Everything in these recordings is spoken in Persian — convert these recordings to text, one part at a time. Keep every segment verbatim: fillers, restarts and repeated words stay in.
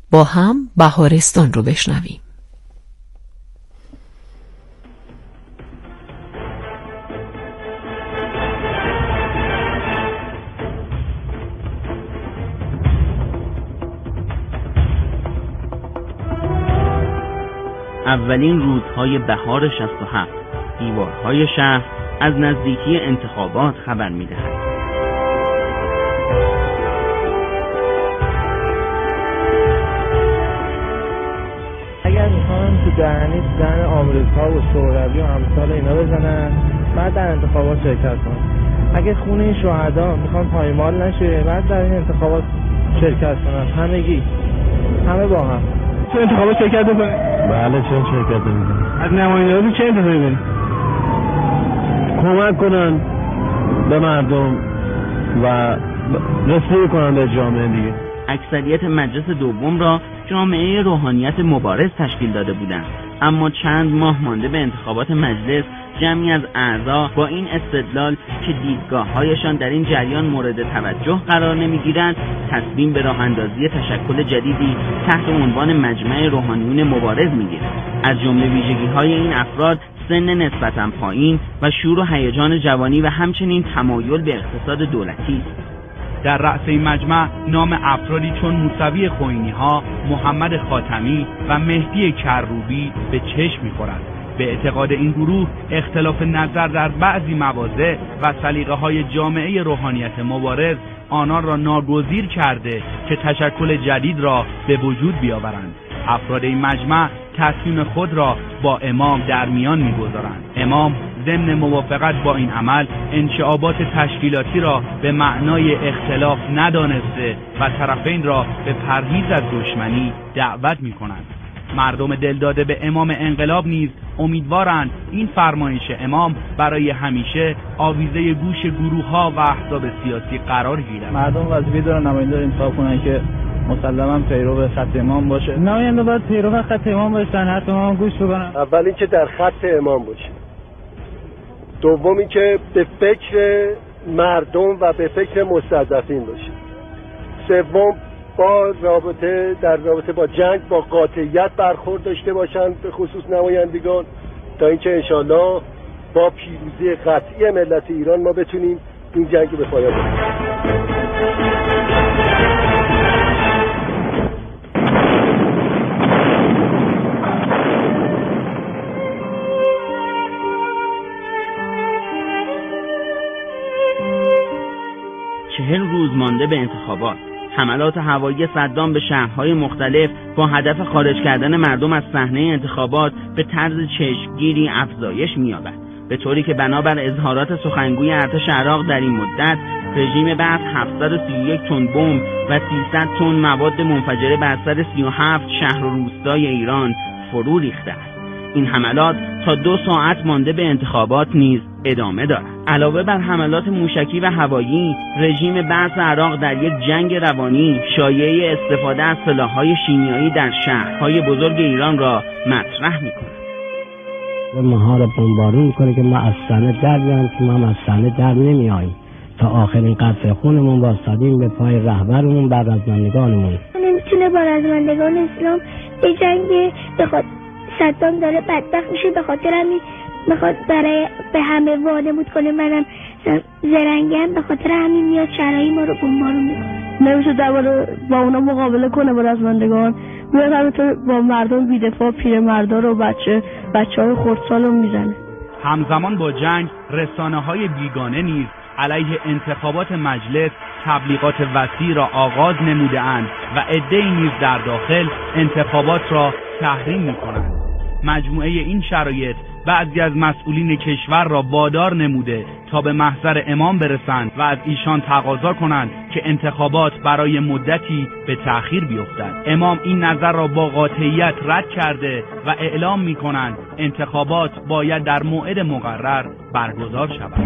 با هم بهارستان رو بشنویم. اولین روزهای بهار شصت و هفت دیوارهای شهر از نزدیکی انتخابات خبر می‌دهد. اگر میخوان تو دهنی دهن آمریکا و شوروی و امثال اینا بزنن، بعد در انتخابات شرکت کنن. اگه خونه شهدا میخوان پایمال نشه، بعد در این انتخابات شرکت کنن. همگی همه با هم تو انتخابات شرکت بکنن. بله چون شرکت میکنن. از نمایندگان چه انتظاری دارید؟ کمک کنن به مردم و رسیدگی کنن به جامعه دیگه. اکثریت مجلس دوم را جامعه روحانیت مبارز تشکیل داده بودند، اما چند ماه مانده به انتخابات مجلس جمعی از اعضا با این استدلال که دیدگاه‌هایشان در این جریان مورد توجه قرار نمی‌گیرند، تصمیم به راه اندازی تشکل جدیدی تحت عنوان مجمع روحانیون مبارز می‌گیرند. از جمله ویژگی‌های این افراد سن نسبتاً پایین و شور و هیجان جوانی و همچنین تمایل به اقتصاد دولتی است. در رأس این مجمع نام افرادی چون موسوی خوئینی‌ها، محمد خاتمی و مهدی کروبی به چشم می‌خورند. به اعتقاد این گروه اختلاف نظر در بعضی مواضع و سلیقه‌های جامعه روحانیت مبارز آنان را ناگزیر کرده که تشکل جدید را به وجود بیاورند. افراد این مجمع تصمیم خود را با امام در میان می‌گذارند. امام ضمن موافقت با این عمل انشعابات تشکیلاتی را به معنای اختلاف ندانسته و طرفین را به پرهیز از دشمنی دعوت می‌کنند. مردم دلداده به امام انقلاب نیز امیدوارند این فرمایش امام برای همیشه آویزه گوش گروه‌ها و احزاب سیاسی قرار گیرد. مردم وظیفه دارن نماینده رو انتخاب کنن که مسلماً پیرو خط امام باشه. نماینده باید پیرو خط امام باشن، حرف امام گوش بدن. اول اینکه در خط امام باشه. دوم اینکه به فکر مردم و به فکر مستضعفین باشه. سوم با رابطه در رابطه با جنگ با قاطعیت برخورد داشته باشند، به خصوص نمایندگان، تا اینکه انشالله با پیروزی قطعی ملت ایران ما بتونیم این جنگ رو به پایان ببریم. چهل روز مانده به انتخابات. حملات هوایی صدام به شهرهای مختلف با هدف خارج کردن مردم از صحنه انتخابات به طرز چشمگیری افزایش می‌یابد، به طوری که بنابر اظهارات سخنگوی ارتش عراق در این مدت رژیم بعد هفتصد و سی و یک تن بمب و سیصد تن مواد منفجره بر سر سی و هفت شهر و روستای ایران فرو ریخته است. این حملات تا دو ساعت مانده به انتخابات نیز ادامه دارد. علاوه بر حملات موشکی و هوایی، رژیم بعث عراق در یک جنگ روانی شایعه استفاده از سلاح‌های شیمیایی در شهرهای بزرگ ایران را مطرح می‌کند. ما را بمبارون می‌کنه که ما از صحنه در بیایم، که ما از صحنه در نمیاییم. تا آخرین قطره خونمون واسادیم به پای رهبرمون بعد از رزمندگانمون. نمیتونه با رزمندگان اسلام به جنگ بخواد. صدام داره بدبخت میشه، به خاطر همین میخواد برای به همه وانمود کنه منم زرنگم، به خاطر همین میاد شهرهای ما رو بمبارون میکنه. نمیشه درباره با اونا مقابله کنه با رزمندگان، میاد همینطور با مردم بی‌دفاع پیرمردا رو بچه بچه‌های خردسال رو میزنه. همزمان با جنگ رسانه‌های بیگانه نیز علیه انتخابات مجلس تبلیغات وسیع را آغاز نموده‌اند و عده‌ای نیز در داخل انتخابات را تحریم می‌کنند. مجموعه این شرایط بعضی از مسئولین کشور را وادار نموده تا به محضر امام برسند و از ایشان تقاضا کنند که انتخابات برای مدتی به تأخیر بیفتد. امام این نظر را با قاطعیت رد کرده و اعلام می‌کنند انتخابات باید در موعد مقرر برگزار شود.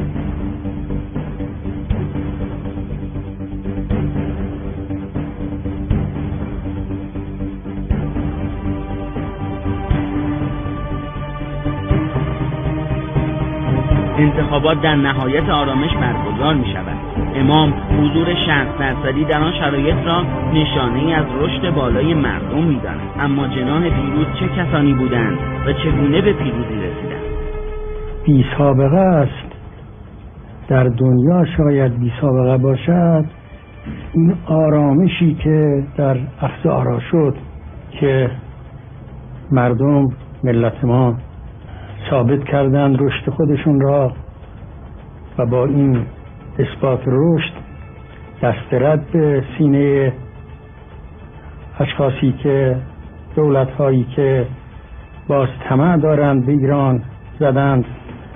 انتخابات در نهایت آرامش برگزار می شود. امام حضور شصت درصدی در آن شرایط را نشانه‌ای از رشد بالای مردم می‌داند. اما جناح پیروز چه کسانی بودند و چگونه به پیروزی رسیدند؟ بی سابقه است. در دنیا شاید بی سابقه باشد این آرامشی که در اخذ آرا شد که مردم ملت ما ثابت کردند رشد خودشون را و با این اثبات رشد دست رد به سینه اشخاصی که دولت‌هایی که باز طمع دارند به ایران زدند.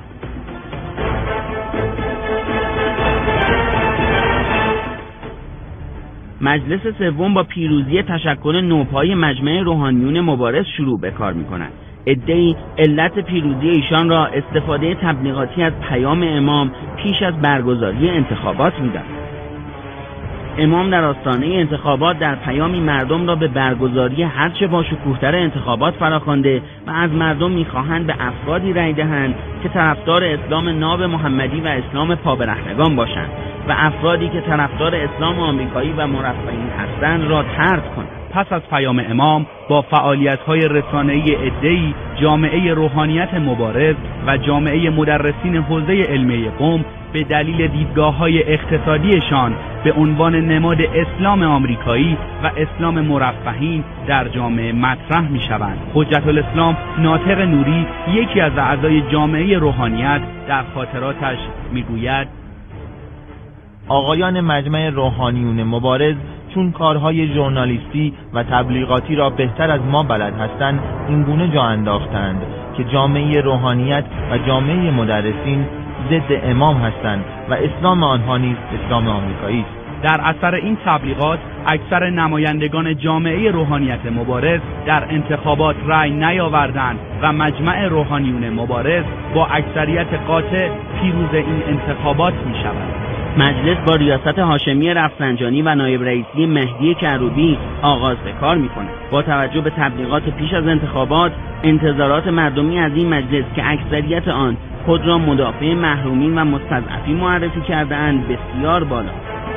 مجلس سوم با پیروزی تشکل نوپای مجمع روحانیون مبارز شروع به کار می‌کند. عده‌ای علت پیروزی ایشان را استفاده تبلیغاتی از پیام امام پیش از برگزاری انتخابات می‌دانند. امام در آستانه انتخابات در پیامی مردم را به برگزاری هرچه با شکوه‌تر انتخابات فراخوانده و از مردم می‌خواهند به افرادی رأی دهند که طرفدار اسلام ناب محمدی و اسلام پابرهنگان باشند و افرادی که طرفدار اسلام آمریکایی و مرفهین هستند را طرد کنند. پس از پیام امام با فعالیت‌های رسانه‌ای عده‌ای جامعه روحانیت مبارز و جامعه مدرسین حوزه علمیه قم به دلیل دیدگاه‌های اقتصادیشان به عنوان نماد اسلام آمریکایی و اسلام مرفهین در جامعه مطرح می‌شوند. حجت الاسلام ناطق نوری، یکی از اعضای جامعه روحانیت، در خاطراتش می‌گوید: آقایان مجمع روحانیون مبارز چون کارهای ژورنالیستی و تبلیغاتی را بهتر از ما بلد هستند، اینگونه جا انداختند که جامعه روحانیت و جامعه مدرسین ضد امام هستند و اسلام آنها نیز اسلام آمریکایی است. در اثر این تبلیغات اکثر نمایندگان جامعه روحانیت مبارز در انتخابات رأی نیاوردند و مجمع روحانیون مبارز با اکثریت قاطع پیروز این انتخابات می‌شود. مجلس با ریاست هاشمی رفسنجانی و نایب رئیسی مهدی کروبی آغاز به کار می‌کند. با توجه به تبلیغات پیش از انتخابات، انتظارات مردمی از این مجلس که اکثریت آن خود را مدافع محرومین و مستضعفین معرفی کرده‌اند بسیار بالا.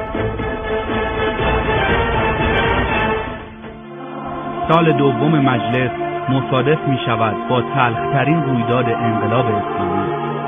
سال دوم مجلس مصادف می‌شود با تلخ‌ترین رویداد انقلاب اسلامی.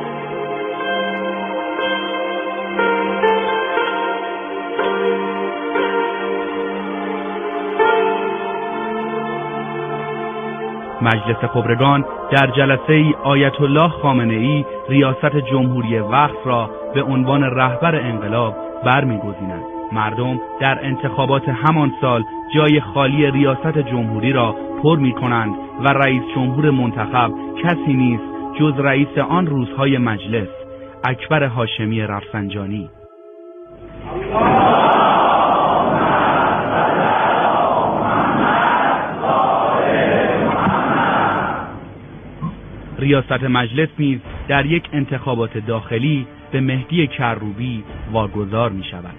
مجلس خبرگان در جلسه ای آیت الله خامنه‌ای ریاست جمهوری وقت را به عنوان رهبر انقلاب برمی‌گزیند. مردم در انتخابات همان سال جای خالی ریاست جمهوری را پر می‌کنند و رئیس جمهور منتخب کسی نیست جز رئیس آن روزهای مجلس، اکبر هاشمی رفسنجانی. ریاست مجلس نیز در یک انتخابات داخلی به مهدی کروبی واگذار می شود.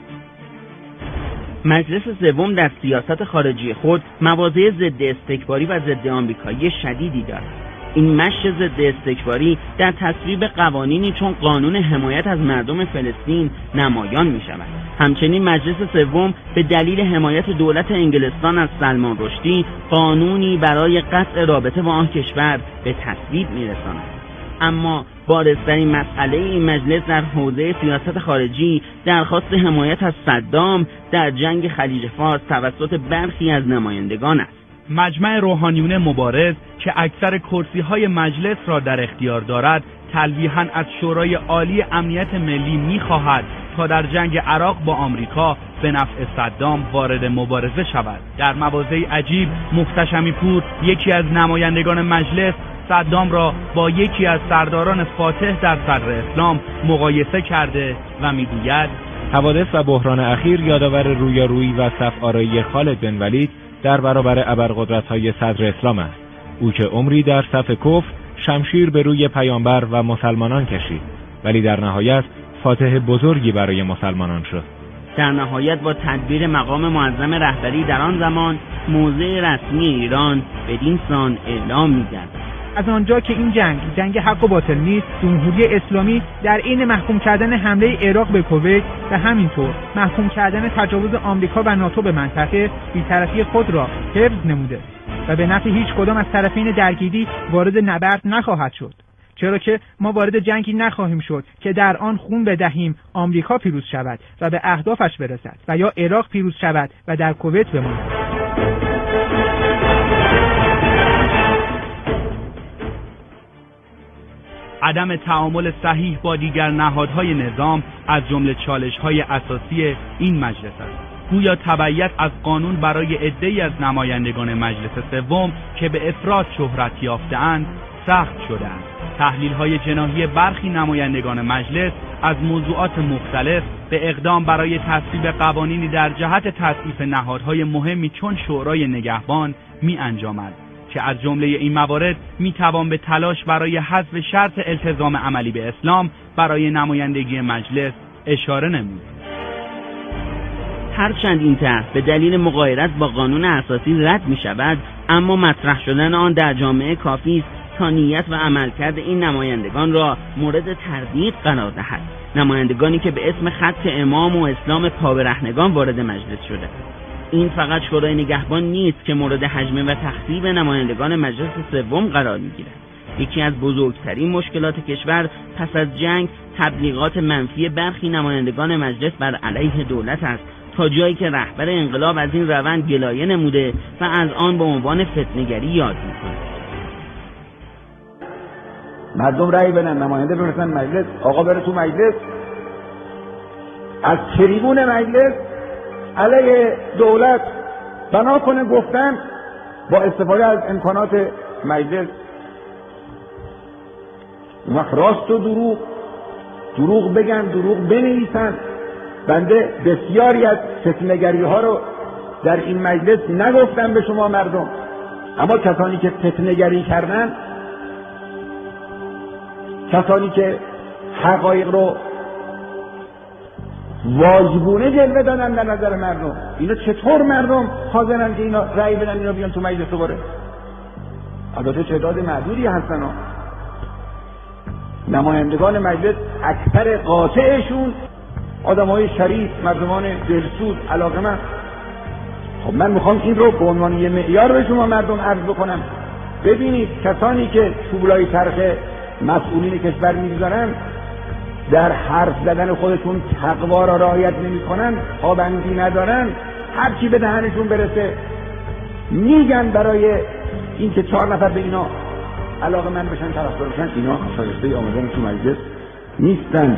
مجلس سوم در سیاست خارجی خود مواضع ضد استکباری و ضد آمریکایی شدیدی دارد. این مشی ضد استکباری در تصویب قوانینی چون قانون حمایت از مردم فلسطین نمایان می شود. همچنین مجلس سوم به دلیل حمایت دولت انگلستان از سلمان رشدی قانونی برای قطع رابطه با آن کشور به تصویب می رساند. اما بارزترین مسئله این مجلس در حوزه سیاست خارجی درخواست حمایت از صدام در جنگ خلیج فارس توسط برخی از نمایندگان است. مجمع روحانیون مبارز که اکثر کرسی‌های مجلس را در اختیار دارد، تلویحاً از شورای عالی امنیت ملی می‌خواهد تا در جنگ عراق با آمریکا به نفع صدام وارد مبارزه شود. در مواضعی عجیب، محتشمی پور، یکی از نمایندگان مجلس، صدام را با یکی از سرداران فاتح در صدر اسلام مقایسه کرده و می‌گوید: حوادث و بحران اخیر یادآور رویارویی و صف آرایی خالد بن ولید در برابر ابرقدرت‌های صدر اسلام است. او که عمری در صف کفر شمشیر به روی پیامبر و مسلمانان کشید، ولی در نهایت فاتح بزرگی برای مسلمانان شد. در نهایت با تدبیر مقام معظم رهبری در آن زمان، موضع رسمی ایران بدین سان اعلام می‌گردد. از آنجا که این جنگ جنگ حق و باطل نیست، جمهوری اسلامی در عین محکوم کردن حمله عراق به کویت و همینطور محکوم کردن تجاوز آمریکا و ناتو به منطقه، بی‌طرفی خود را حفظ نموده و به نفع هیچ کدام از طرفین درگیری وارد نبرد نخواهد شد، چرا که ما وارد جنگی نخواهیم شد که در آن خون بدهیم آمریکا پیروز شود و به اهدافش برسد و یا عراق پیروز شود و در کویت بماند. عدم تعامل صحیح با دیگر نهادهای نظام از جمله چالش‌های اساسی این مجلس است. گویا تبعیت از قانون برای عده‌ای از نمایندگان مجلس سوم که به افراط شهرت یافته‌اند سخت شده است. تحلیل‌های جناحی برخی نمایندگان مجلس از موضوعات مختلف به اقدام برای تصویب قوانینی در جهت تضعیف نهادهای مهمی چون شورای نگهبان می انجامد که از جمله این موارد می توان به تلاش برای حذف شرط التزام عملی به اسلام برای نمایندگی مجلس اشاره نمود. هرچند این طرح به دلیل مغایرت با قانون اساسی رد می شود، اما مطرح شدن آن در جامعه کافی است تا نیت و عملکرد این نمایندگان را مورد تردید قرار دهد. نمایندگانی که به اسم خط امام و اسلام پابرهنگان وارد مجلس شده. این فقط شورای نگهبان نیست که مورد حجمه و تخریب نمایندگان مجلس سوم قرار می‌گیرد. یکی از بزرگترین مشکلات کشور پس از جنگ تبلیغات منفی برخی نمایندگان مجلس بر علیه دولت است، تا جایی که رهبر انقلاب از این روند گلایه نموده و از آن به عنوان فتنه‌گری یاد می‌کند. مردم رأی بدن، نماینده بفرستن مجلس، آقا بره تو مجلس، از تریبون مجلس علیه دولت بنا کنه گفتن با استفاده از امکانات مجلس. وقت راست و دروغ دروغ بگن، دروغ بنویسن. بنده بسیاری از فتنه‌گری ها رو در این مجلس نگفتم به شما مردم، اما کسانی که فتنه‌گری کردن، کسانی که حقایق رو واجبونه جلوه دادن در نظر مردم، اینا چطور مردم حاضرن که اینا رأی بدن اینا بیان تو مجلس دوباره؟ البته تعداد معدودی هستن ها. نمایندگان مجلس اکثر قاطعشون آدمای شریف، مردمان دلسوز، علاقه‌مند. خب من میخوام این رو به عنوان یه معیار به شما مردم عرض بکنم. ببینید کسانی که توبلای چرخ مسئولین کشور میگذارن، در حرف زدن خودشون تقوا را رعایت نمی‌کنن، پابندی ندارن، هر چی به دهنشون برسه میگن برای اینکه چهار نفر به اینا علاقه من بشن، طرفدار بشن. اینا شایسته آمدن تو مجلس نیستند.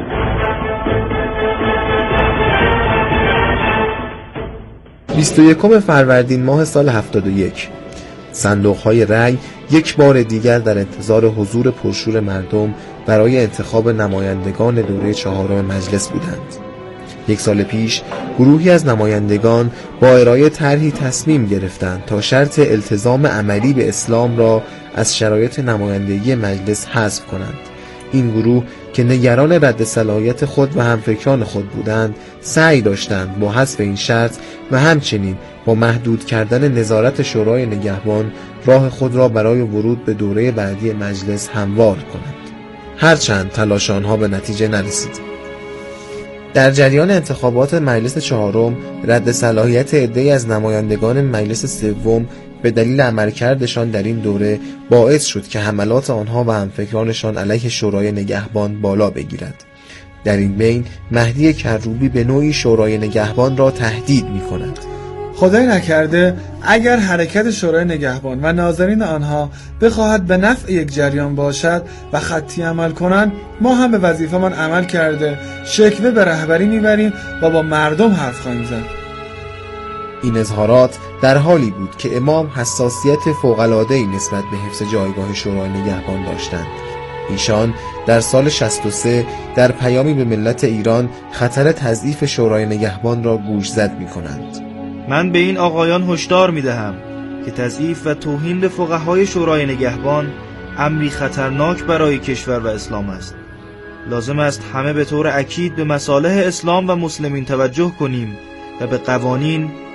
بیست و یکم فروردین ماه سال هفتاد و یک صندوق‌های رأی یک بار دیگر در انتظار حضور پرشور مردم برای انتخاب نمایندگان دوره چهارم مجلس بودند. یک سال پیش گروهی از نمایندگان با ارائه طرحی تصمیم گرفتند تا شرط التزام عملی به اسلام را از شرایط نمایندگی مجلس حذف کنند. این گروه که نگران رد صلاحیت خود و همفکران خود بودند، سعی داشتند با حذف این شرط و همچنین با محدود کردن نظارت شورای نگهبان راه خود را برای ورود به دوره بعدی مجلس هموار کنند. هرچند تلاش آنها به نتیجه نرسید. در جریان انتخابات مجلس چهارم، رد صلاحیت عده‌ای از نمایندگان مجلس سوم به دلیل عملکردشان در این دوره باعث شد که حملات آنها و همفکرانشان علیه شورای نگهبان بالا بگیرد. در این بین مهدی کروبی به نوعی شورای نگهبان را تهدید می کند. خدای نکرده اگر حرکت شورای نگهبان و ناظرین آنها بخواهد به نفع یک جریان باشد و خطی عمل کنند، ما هم به وظیفه‌مان عمل کرده شکوه به رهبری میبریم و با مردم حرف خواهیم زد. این اظهارات در حالی بود که امام حساسیت فوق‌العاده‌ای نسبت به حفظ جایگاه شورای نگهبان داشتند. ایشان در سال شصت و سه در پیامی به ملت ایران خطر تضعیف شورای نگهبان را گوشزد می‌کنند. من به این آقایان هشدار می‌دهم که تضعیف و توهین به فقهای شورای نگهبان امری خطرناک برای کشور و اسلام است. لازم است همه به طور اکید به مصالح اسلام و مسلمین توجه کنیم و به قوانین،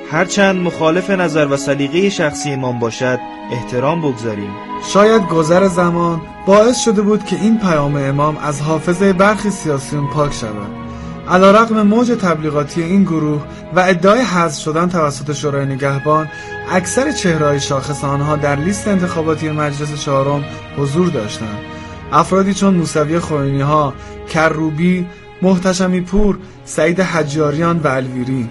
هرچند مخالف نظر و سلیقه شخصی امام باشد احترام بگذاریم. شاید گذر زمان باعث شده بود که این پیام امام از حافظه برخی سیاسیون پاک شود. علیرغم موج تبلیغاتی این گروه و ادعای حذف شدن توسط شورای نگهبان، اکثر چهره‌های شاخص آنها در لیست انتخاباتی مجلس چهارم حضور داشتند. افرادی چون موسوی خوئینی‌ها، کروبی، محتشمی پور، سعید حجاریان و الویری.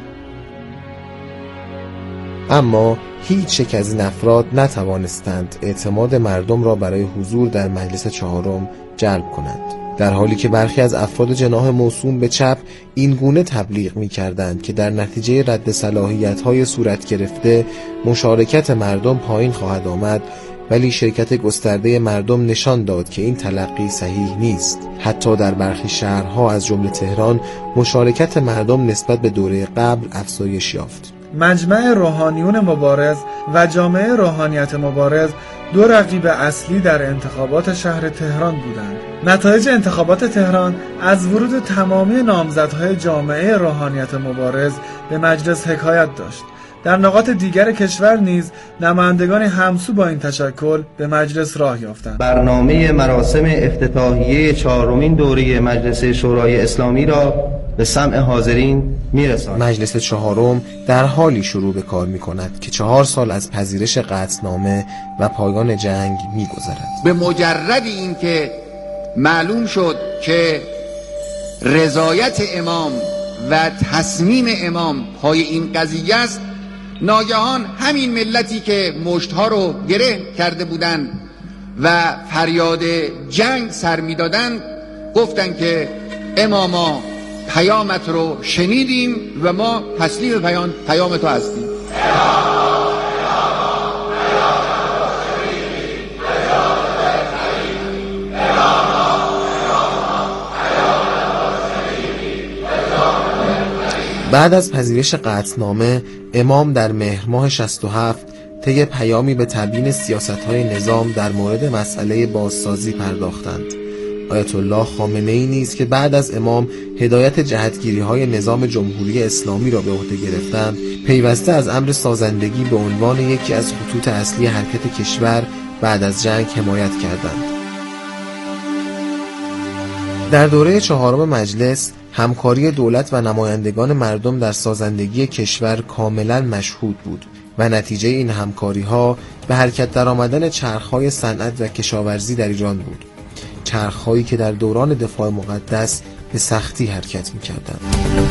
اما هیچ یک از این افراد نتوانستند اعتماد مردم را برای حضور در مجلس چهارم جلب کنند، در حالی که برخی از افراد جناح موسوم به چپ این گونه تبلیغ می کردند که در نتیجه رد صلاحیت‌های صورت گرفته مشارکت مردم پایین خواهد آمد، ولی شرکت گسترده مردم نشان داد که این تلقی صحیح نیست. حتی در برخی شهرها از جمله تهران مشارکت مردم نسبت به دوره قبل افزایش یافت. مجمع روحانیون مبارز و جامعه روحانیت مبارز دو رقیب اصلی در انتخابات شهر تهران بودند. نتایج انتخابات تهران از ورود تمامی نامزدهای جامعه روحانیت مبارز به مجلس حکایت داشت. در نقاط دیگر کشور نیز نمایندگان همسو با این تشکل به مجلس راه یافتند. برنامه مراسم افتتاحیه چهارمین دوره مجلس شورای اسلامی را به سمع حاضرین میرساند. مجلس چهارم در حالی شروع به کار می‌کند که چهار سال از پذیرش قطعنامه و پایان جنگ می‌گذرد. به مجرد اینکه معلوم شد که رضایت امام و تصمیم امام پای این قضیه است، ناگهان همین ملتی که مشتها رو گره کرده بودند و فریاد جنگ سر می‌دادند گفتند که اماما پیامت رو شنیدیم و ما تسلیم پیام پیام تو هستیم. بعد از پذیرش قطعنامه، امام در مهر ماه شصت و هفت طی پیامی به تبیین سیاست‌های نظام در مورد مسئله بازسازی پرداختند. آیت الله خامنه‌ای نیز که بعد از امام هدایت جهتگیری‌های نظام جمهوری اسلامی را به عهده گرفتند، پیوسته از امر سازندگی به عنوان یکی از خطوط اصلی حرکت کشور بعد از جنگ حمایت کردند. در دوره چهارم مجلس، همکاری دولت و نمایندگان مردم در سازندگی کشور کاملا مشهود بود و نتیجه این همکاری‌ها به حرکت درآمدن چرخ‌های صنعت و کشاورزی در ایران بود. چرخ‌هایی که در دوران دفاع مقدس به سختی حرکت می‌کردند.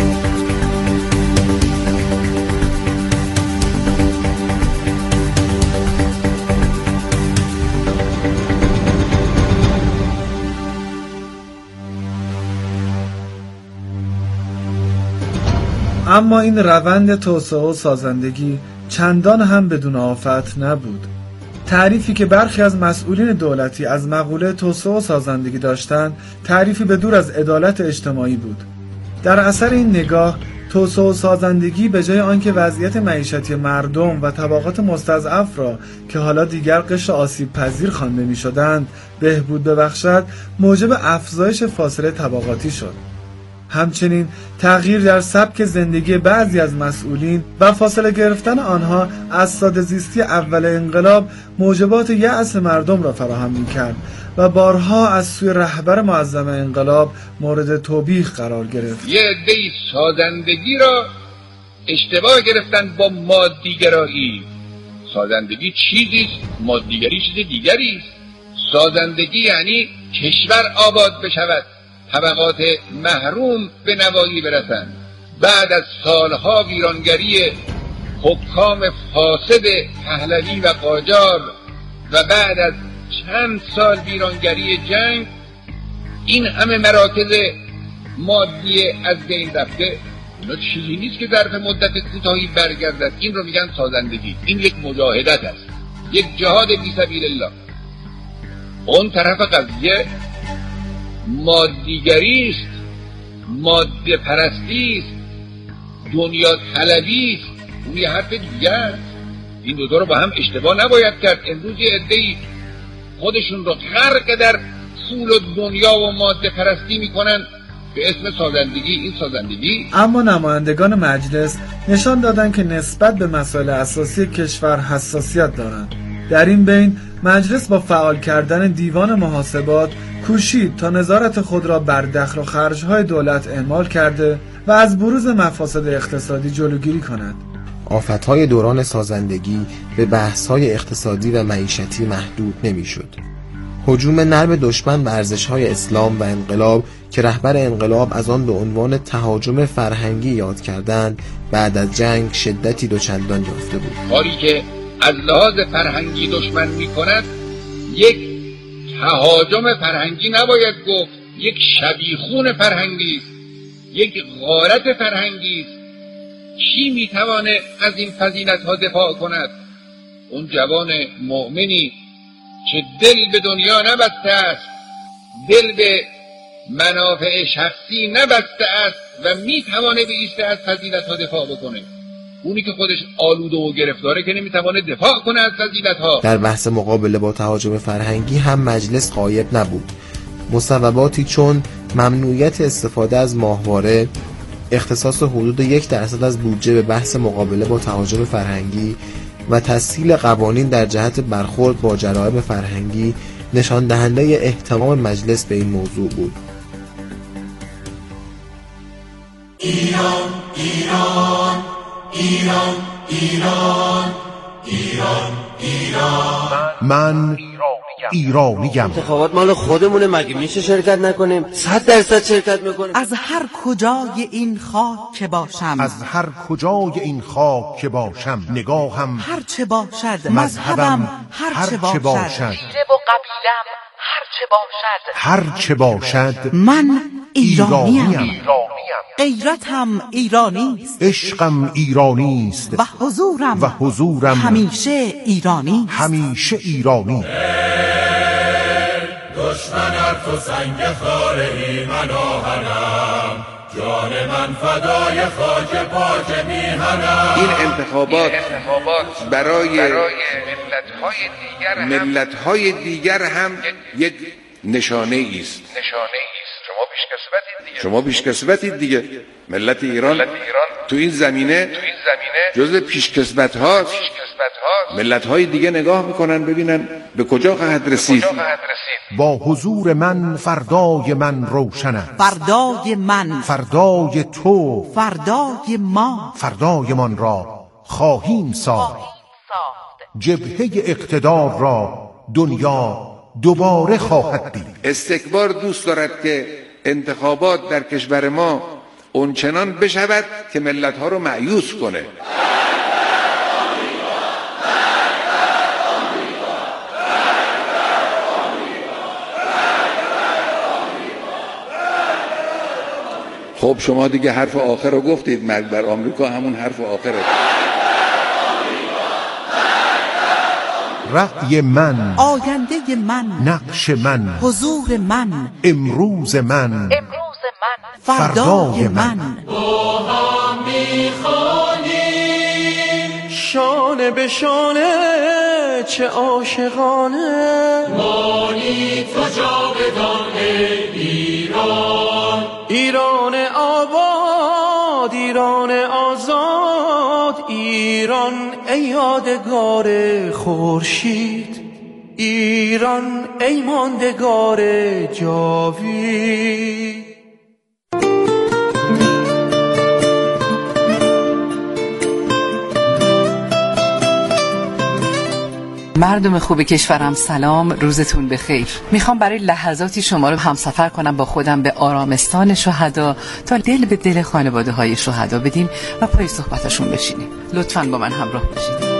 اما این روند توسعه و سازندگی چندان هم بدون آفت نبود. تعریفی که برخی از مسئولین دولتی از مقوله توسعه و سازندگی داشتند، تعریفی به دور از عدالت اجتماعی بود. در اثر این نگاه، توسعه و سازندگی به جای آنکه وضعیت معیشتی مردم و طبقات مستضعف را که حالا دیگر قشر آسیب پذیر خوانده می‌شدند بهبود ببخشد، موجب افزایش فاصله طبقاتی شد. همچنین تغییر در سبک زندگی بعضی از مسئولین و فاصله گرفتن آنها از ساده زیستی اول انقلاب موجبات یأس مردم را فراهم می‌کرد و بارها از سوی رهبر معظم انقلاب مورد توبیخ قرار گرفت. یه عده‌ای سازندگی را اشتباه گرفتن با مادیگرایی. سازندگی چیزیست، مادیگری چیز دیگری است. سازندگی یعنی کشور آباد بشود، طبقات محروم به نوایی برسند. بعد از سالها ویرانگری حکام فاسد پهلوی و قاجار و بعد از چند سال ویرانگری جنگ، این همه مراکز مادی از بین رفته، اینا چیزی نیست که ظرف مدت کوتاهی برگردد. این رو میگن سازندگی. این یک مجاهدت است، یک جهاد فی سبیل الله. اون طرف قضیه مادیگری است، ماده پرستی است، دنیا طلبی است. اون یه حرف دیگه است. این دو تا رو با هم اشتباه نباید کرد. امروز یه عده‌ای خودشون رو غرق در پول و دنیا و ماده پرستی میکنن به اسم سازندگی. این سازندگی اما نمایندگان مجلس نشان دادند که نسبت به مسائل اساسی کشور حساسیت دارند. در این بین مجلس با فعال کردن دیوان محاسبات کوشید تا نظارت خود را بر دخل و خرج‌های دولت اعمال کرده و از بروز مفاسد اقتصادی جلوگیری کند. آفت‌های دوران سازندگی به بحث‌های اقتصادی و معیشتی محدود نمی‌شد. هجوم نرم دشمن به ارزش‌های اسلام و انقلاب که رهبر انقلاب از آن به عنوان تهاجم فرهنگی یاد کردند، بعد از جنگ شدتی دوچندان یافته بود. کاری که از لحاظ فرهنگی دشمن می‌کند یک تهاجم فرهنگی نباید گفت، یک شبیخون فرهنگی است، یک غارت فرهنگی است. کی میتواند از این فضیلت‌ها دفاع کند؟ اون جوان مؤمنی که دل به دنیا نبسته است، دل به منافع شخصی نبسته است و میتواند به ایسته از فضیلت‌ها دفاع بکنه. اونی که خودش آلوده و گرفتاره که نمیتواند دفاع کنه از فضیلت‌ها. در بحث مقابله با تهاجم فرهنگی هم مجلس غایب نبود. مصوباتی چون ممنوعیت استفاده از ماهواره، اختصاص حدود یک درصد از بودجه به بحث مقابله با تهاجم فرهنگی و تسهیل قوانین در جهت برخورد با جرائم فرهنگی نشان دهنده اهتمام مجلس به این موضوع بود. ایران ایران ایران ایران ایران ایران من ایرانیم. انتخابات مال خودمونه، مگه میشه شرکت نکنیم؟ صد درصد شرکت میکنیم. از هر کجای این خاک که باشم، از هر کجای این خاک که باشم، نگاهم هر چه باشد، مذهبم هر چه باشد، شیره و قبیلم هر چه باشد، هر چه باشد، من ایرانیم. ایرانیم. غیرتم ایرانی است، عشقم ایرانی است و حضورم و حضورم همیشه ایرانی است. همیشه ایرانی. دشمن ار تو سنگ خاره من آهنم، جان من فدای خاک پاک میهنم. این انتخابات برای ملت‌های دیگر هم یک نشانه است. شما پیشکسوتید دیگه. ملت ایران تو این زمینه جزء پیشکسوت هاست. ملت های دیگه نگاه میکنن ببینن به کجا خواهد رسید. با حضور من فردای من روشن است. فردای من، فردای تو، فردای ما، فردای من را خواهیم ساخت. جبهه اقتدار را دنیا دوباره خواهد دید. استکبار دوست دارد که انتخابات در کشور ما اونچنان بشود که ملت‌ها رو مایوس کنه. خب شما دیگه حرف آخر رو گفتید، مرگ بر آمریکا همون حرف آخره. رأی من، آینده من، نقش من، حضور من، امروز من، امروز من، فردای من. با هم میخوانیم شانه به شانه چه عاشقانه، مانی تو جاودان ایران. ایران آباد، ایران آزاد، ایران ای یادگار خورشید، ایران ای ماندگار جاوید. مردم خوب کشورم سلام، روزتون بخیر. میخوام برای لحظاتی شما رو همسفر کنم با خودم به آرامستان شهدا تا دل به دل خانواده های شهدا بدیم و پای صحبتشون بشینیم. لطفاً با من همراه بشید.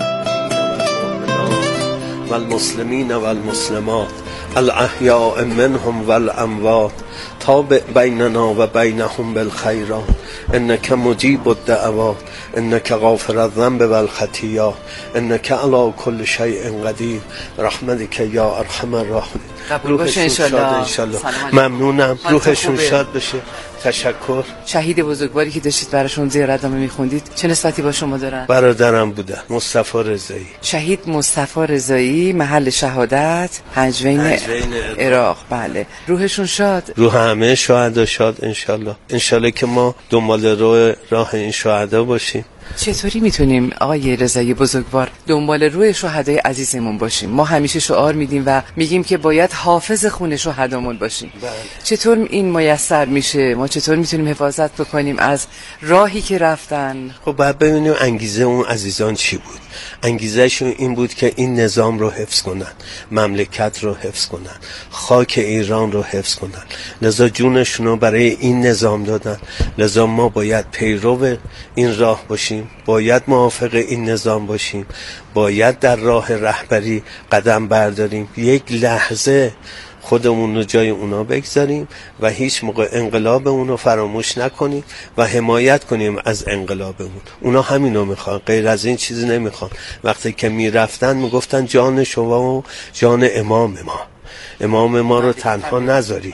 والمسلمین والمسلمات الاحیاء منهم والاموات تابع بیننا و بینهم بالخیرات انک مجیب الدعوات انک غافر الذنب والخطیات انک علی کل شیء قدیر رحمتک یا ارحم الراحمین. قبول باشه انشالله. ممنونم. روحشون شاد بشه. تشکر. شهید بزرگواری که داشتید براشون زیارتنامه میخوندید چه نسبتی با شما دارن؟ برادرم بودن، مصطفی رضایی. شهید مصطفی رضایی، محل شهادت پنجوین عراق. بله، روحشون شاد. روح همه شهدا شاد انشالله. انشالله که ما دنبال رو راه این شهدا باشیم. چطوری میتونیم آقای رضایی بزرگوار دنبال روی شهدای عزیزمون باشیم؟ ما همیشه شعار میدیم و میگیم که باید حافظ خون شهدامون باشیم. بله. چطور این میسر میشه؟ ما چطور میتونیم حفاظت بکنیم از راهی که رفتن؟ خب باید ببینیم انگیزه اون عزیزان چی بود. انگیزهشون این بود که این نظام رو حفظ کنن، مملکت رو حفظ کنن، خاک ایران رو حفظ کنن، لذا جونشون رو برای این نظام دادن. لذا ما باید پیرو این راه باشیم، باید موافق این نظام باشیم، باید در راه رهبری قدم برداریم، یک لحظه خودمون رو جای اونا بگذاریم و هیچ موقع انقلاب اونو فراموش نکنیم و حمایت کنیم از انقلابمون. اونا همینو میخوان، غیر از این چیزی نمیخوان. وقتی که میرفتن میگفتن جان شما و جان امام ما، امام ما رو تنها نذارید،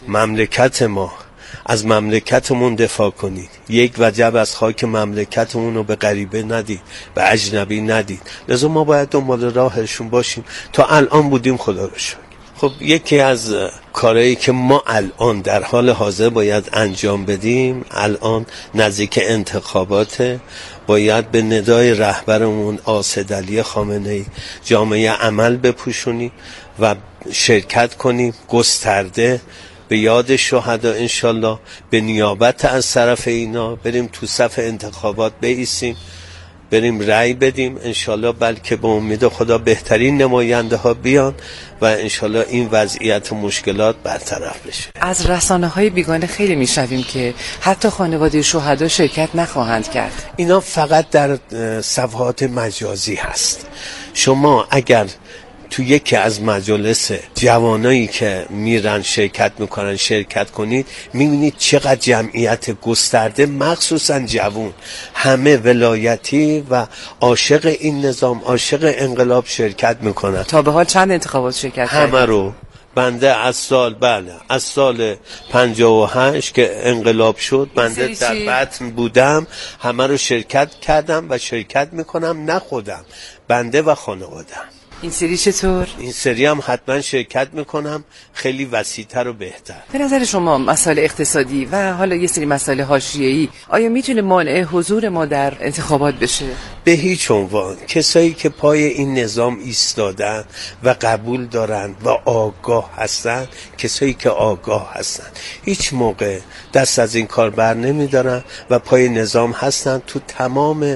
مملکت ما، از مملکتمون دفاع کنید، یک وجب از خاک مملکتمون رو به غریبه ندید، به اجنبی ندید. لذا ما باید دنبال راهشون باشیم. تا الان بودیم، خدا رو شکر. خب یکی از کارهایی که ما الان در حال حاضر باید انجام بدیم، الان نزدیک انتخابات، باید به ندای رهبرمون آسد علی خامنه‌ای جامعه عمل بپوشونیم و شرکت کنیم گسترده به یاد شهدا. انشالله به نیابت از طرف اینا بریم تو صف انتخابات بایستیم، بریم رأی بدیم انشالله، بلکه به امید خدا بهترین نماینده ها بیان و انشالله این وضعیت و مشکلات برطرف بشه. از رسانه های بیگانه خیلی میشنویم که حتی خانواده شهدا شرکت نخواهند کرد. اینا فقط در صفحات مجازی هست. شما اگر تو یکی از مجالس جوانایی که میرن شرکت میکنن شرکت کنید، میبینید چقدر جمعیت گسترده، مخصوصا جوان، همه ولایتی و عاشق این نظام، عاشق انقلاب شرکت میکنن. تا به حال چند انتخابات شرکت کردید؟ همه رو. بنده از سال بله از سال پنجاه و هشت که انقلاب شد بنده در بطن بودم، همه رو شرکت کردم و شرکت میکنم، نه خودم، بنده و خانوادم. این سری چطور؟ این سری هم حتما شرکت میکنم، خیلی وسیع‌تر و بهتر. به نظر شما مسائل اقتصادی و حالا یه سری مسائل حاشیه‌ای آیا میتونه مانع حضور ما در انتخابات بشه؟ به هیچ عنوان. کسایی که پای این نظام ایستادن و قبول دارن و آگاه هستن، کسایی که آگاه هستن هیچ موقع دست از این کار بر نمیدارن و پای نظام هستن. تو تمام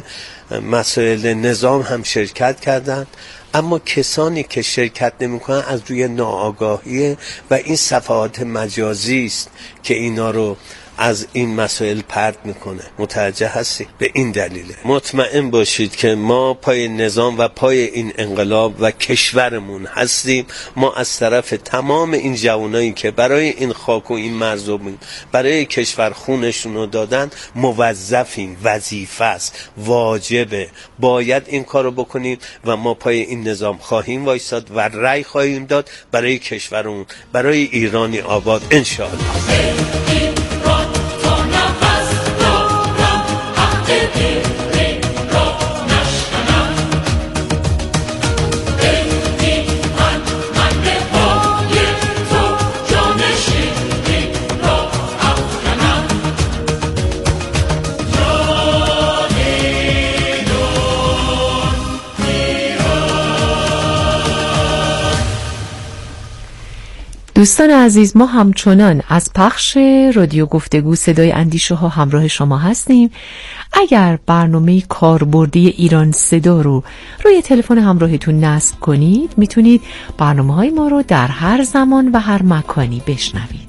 مسائل نظام هم شرکت کردن، اما کسانی که شرکت نمی‌کنن از روی ناآگاهی و این صفحات مجازی است که اینا رو از این مسائل پرت میکنه. متوجه هستی؟ به این دلیله. مطمئن باشید که ما پای نظام و پای این انقلاب و کشورمون هستیم. ما از طرف تمام این جوانایی که برای این خاک و این مردم برای کشور خونشون رو دادن موظفیم، وظیفه است، واجبه، باید این کارو بکنیم و ما پای این نظام خواهیم وایساد و رأی خواهیم داد برای کشورمون، برای ایرانی آباد انشاءالله. دوستان عزیز، ما همچنان از پخش رادیو گفتگو صدای اندیشه ها همراه شما هستیم. اگر برنامه کاربردی ایران صدا رو روی تلفن همراهتون نصب کنید، میتونید برنامه های ما رو در هر زمان و هر مکانی بشنوید.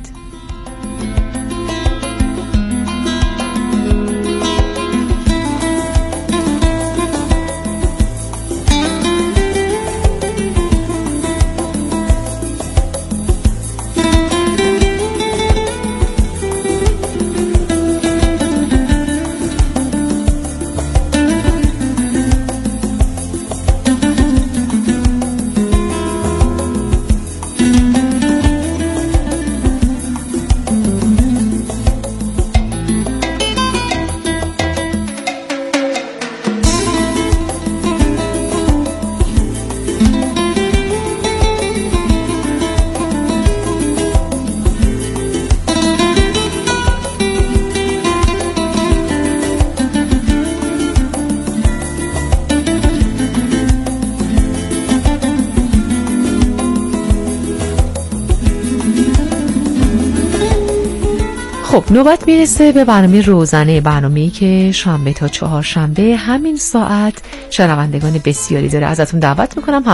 خب نوبت میرسه به برنامه روزانه، برنامه‌ای که شنبه تا چهارشنبه همین ساعت شنوندگان بسیاری داره. ازتون دعوت میکنم